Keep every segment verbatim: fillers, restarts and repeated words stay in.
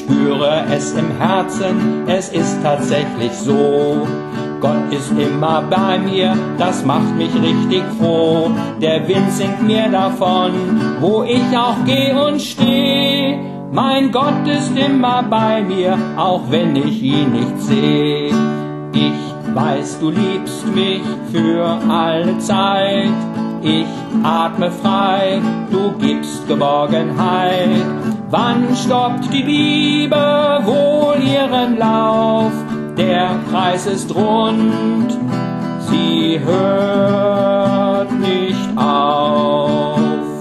spüre es im Herzen, es ist tatsächlich so. Gott ist immer bei mir, das macht mich richtig froh. Der Wind singt mir davon, wo ich auch geh und steh. Mein Gott ist immer bei mir, auch wenn ich ihn nicht seh. Ich weiß, du liebst mich für alle Zeit. Ich atme frei, du gibst Geborgenheit. Wann stoppt die Liebe wohl ihren Lauf? Der Kreis ist rund, sie hört nicht auf.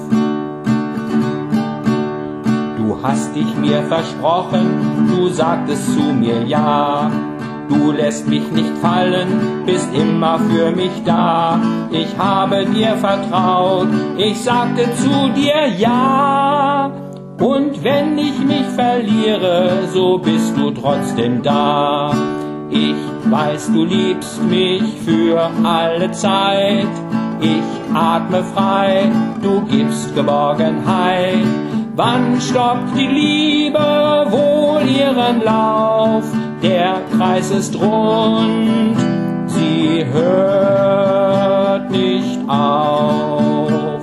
Du hast dich mir versprochen, du sagtest zu mir ja. Du lässt mich nicht fallen, bist immer für mich da. Ich habe dir vertraut, ich sagte zu dir ja. Und wenn ich mich verliere, so bist du trotzdem da. Ich weiß, du liebst mich für alle Zeit. Ich atme frei, du gibst Geborgenheit. Wann stoppt die Liebe wohl ihren Lauf? Der Kreis ist rund, sie hört nicht auf.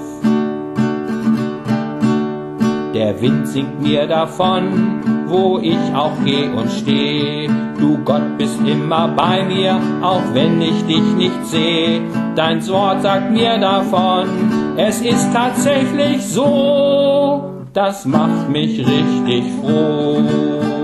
Der Wind singt mir davon, wo ich auch geh und steh. Du Gott bist immer bei mir, auch wenn ich dich nicht seh. Dein Wort sagt mir davon, es ist tatsächlich so. Das macht mich richtig froh.